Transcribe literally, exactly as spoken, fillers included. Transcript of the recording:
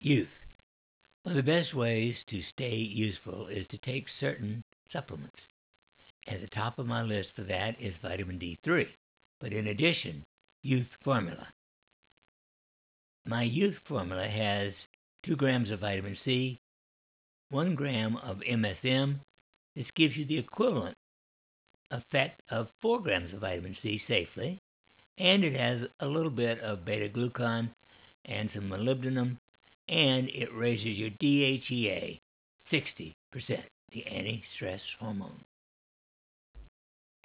Youth. One of the best ways to stay youthful is to take certain supplements. At the top of my list for that is vitamin D three. But in addition, Youth Formula. My Youth Formula has two grams of vitamin C, one gram of M S M. This gives you the equivalent effect of four grams of vitamin C safely, and it has a little bit of beta glucan and some molybdenum, and it raises your D H E A sixty percent, the anti-stress hormone.